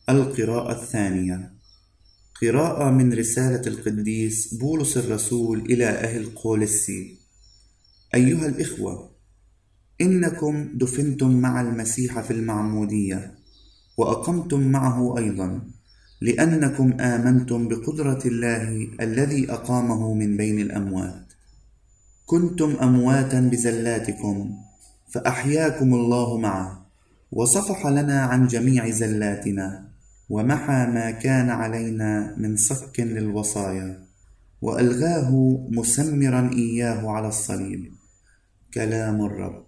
القراءة الثانية. قراءة من رسالة القديس بولس الرسول إلى أهل كولوسي. أيها الإخوة، إنكم دفنتم مع المسيح في المعمودية، وأقمتم معه أيضا، لأنكم آمنتم بقدرة الله الذي أقامه من بين الأموات. كنتم أمواتا بزلاتكم، فأحياكم الله معه، وصفح لنا عن جميع زلاتنا، ومحى ما كان علينا من صك للوصايا، وألغاه مسمرا إياه على الصليب. كلام الرب.